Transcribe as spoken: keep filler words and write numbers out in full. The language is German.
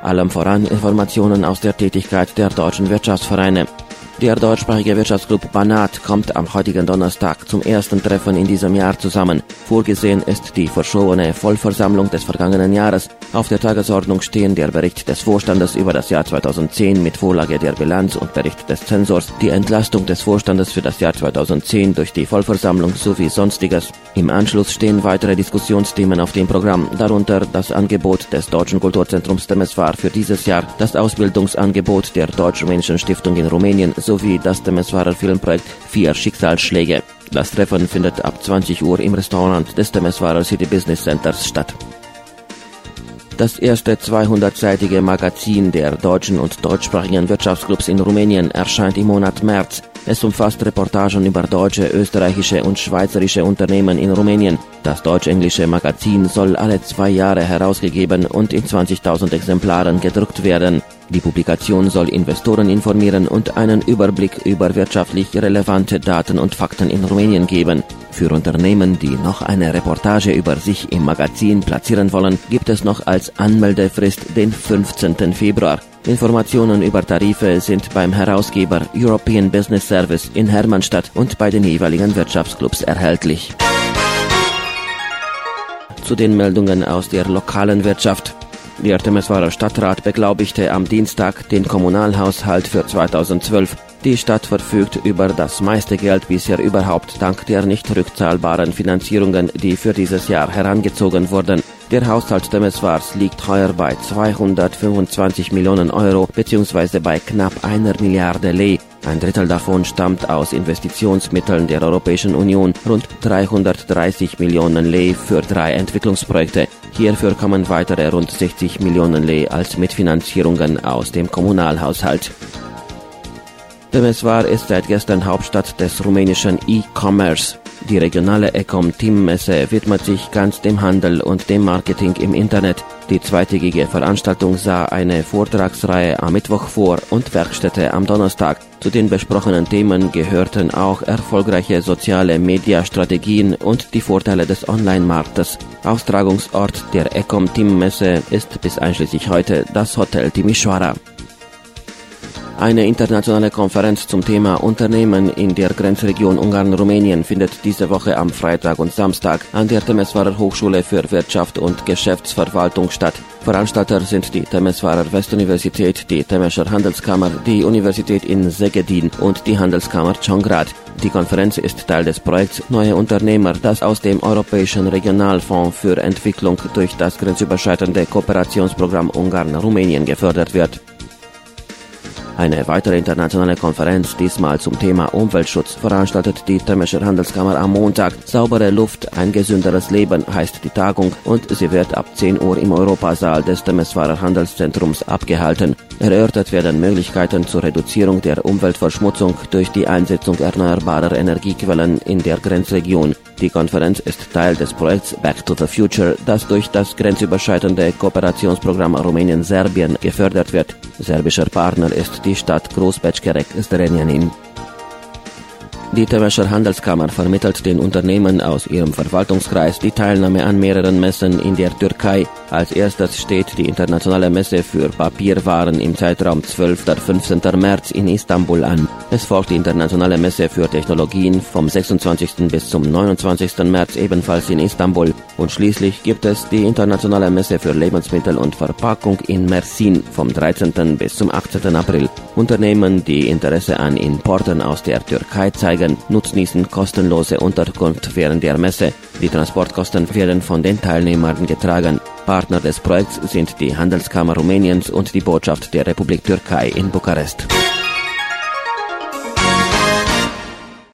Allem voran Informationen aus der Tätigkeit der deutschen Wirtschaftsvereine. Der deutschsprachige Wirtschaftsclub Banat kommt am heutigen Donnerstag zum ersten Treffen in diesem Jahr zusammen. Vorgesehen ist die verschobene Vollversammlung des vergangenen Jahres. Auf der Tagesordnung stehen der Bericht des Vorstandes über das Jahr zweitausendzehn mit Vorlage der Bilanz und Bericht des Zensors, die Entlastung des Vorstandes für das Jahr zweitausendzehn durch die Vollversammlung sowie Sonstiges. Im Anschluss stehen weitere Diskussionsthemen auf dem Programm, darunter das Angebot des Deutschen Kulturzentrums Temeswar für dieses Jahr, das Ausbildungsangebot der Deutsch-Rumänischen Stiftung in Rumänien sowie das Temeswarer Filmprojekt Vier Schicksalsschläge. Das Treffen findet ab zwanzig Uhr im Restaurant des Temeswarer City Business Centers statt. Das erste zweihundertseitige Magazin der deutschen und deutschsprachigen Wirtschaftsclubs in Rumänien erscheint im Monat März. Es umfasst Reportagen über deutsche, österreichische und schweizerische Unternehmen in Rumänien. Das deutsch-englische Magazin soll alle zwei Jahre herausgegeben und in zwanzigtausend Exemplaren gedruckt werden. Die Publikation soll Investoren informieren und einen Überblick über wirtschaftlich relevante Daten und Fakten in Rumänien geben. Für Unternehmen, die noch eine Reportage über sich im Magazin platzieren wollen, gibt es noch als Anmeldefrist den fünfzehnten Februar. Informationen über Tarife sind beim Herausgeber European Business Service in Hermannstadt und bei den jeweiligen Wirtschaftsclubs erhältlich. Zu den Meldungen aus der lokalen Wirtschaft. Der Temeswarer Stadtrat beglaubigte am Dienstag den Kommunalhaushalt für zweitausendzwölf. Die Stadt verfügt über das meiste Geld bisher überhaupt dank der nicht rückzahlbaren Finanzierungen, die für dieses Jahr herangezogen wurden. Der Haushalt Temeswars liegt heuer bei zweihundertfünfundzwanzig Millionen Euro bzw. bei knapp einer Milliarde Lei. Ein Drittel davon stammt aus Investitionsmitteln der Europäischen Union, rund dreihundertdreißig Millionen Lei für drei Entwicklungsprojekte. Hierfür kommen weitere rund sechzig Millionen Lei als Mitfinanzierungen aus dem Kommunalhaushalt. Temeswar ist seit gestern Hauptstadt des rumänischen E-Commerce. Die regionale Ecom-Team-Messe widmet sich ganz dem Handel und dem Marketing im Internet. Die zweitägige Veranstaltung sah eine Vortragsreihe am Mittwoch vor und Werkstätte am Donnerstag. Zu den besprochenen Themen gehörten auch erfolgreiche soziale Mediastrategien und die Vorteile des Online-Marktes. Austragungsort der Ecom-Team-Messe ist bis einschließlich heute das Hotel Timișoara. Eine internationale Konferenz zum Thema Unternehmen in der Grenzregion Ungarn-Rumänien findet diese Woche am Freitag und Samstag an der Temeswarer Hochschule für Wirtschaft und Geschäftsverwaltung statt. Veranstalter sind die Temeswarer Westuniversität, die Temescher Handelskammer, die Universität in Szegedin und die Handelskammer Csongrád. Die Konferenz ist Teil des Projekts Neue Unternehmer, das aus dem Europäischen Regionalfonds für Entwicklung durch das grenzüberschreitende Kooperationsprogramm Ungarn-Rumänien gefördert wird. Eine weitere internationale Konferenz, diesmal zum Thema Umweltschutz, veranstaltet die Temescher Handelskammer am Montag. Saubere Luft, ein gesünderes Leben heißt die Tagung und sie wird ab zehn Uhr im Europasaal des Temeswarer Handelszentrums abgehalten. Erörtert werden Möglichkeiten zur Reduzierung der Umweltverschmutzung durch die Einsetzung erneuerbarer Energiequellen in der Grenzregion. Die Konferenz ist Teil des Projekts Back to the Future, das durch das grenzüberschreitende Kooperationsprogramm Rumänien-Serbien gefördert wird. Serbischer Partner ist die Stadt Großbečkerek-Zrenjanin. Die Temescher Handelskammer vermittelt den Unternehmen aus ihrem Verwaltungskreis die Teilnahme an mehreren Messen in der Türkei. Als erstes steht die internationale Messe für Papierwaren im Zeitraum zwölfter bis fünfzehnter März in Istanbul an. Es folgt die internationale Messe für Technologien vom sechsundzwanzigsten bis zum neunundzwanzigsten März ebenfalls in Istanbul. Und schließlich gibt es die internationale Messe für Lebensmittel und Verpackung in Mersin vom dreizehnten bis zum achtzehnten April. Unternehmen, die Interesse an Importen aus der Türkei zeigen, nutznießen kostenlose Unterkunft während der Messe. Die Transportkosten werden von den Teilnehmern getragen. Partner des Projekts sind die Handelskammer Rumäniens und die Botschaft der Republik Türkei in Bukarest.